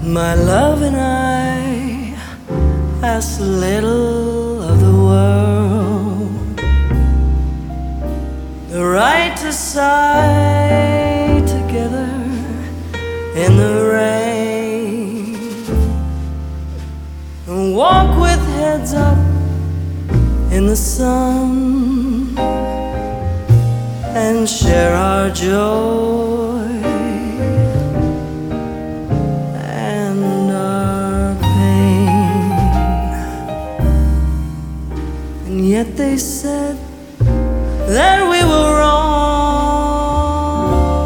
My love and I ask little of the world, the right to sigh together in the rain, and walk with heads up in the sun, and share our joy and our pain. And yet they said that we were wrong,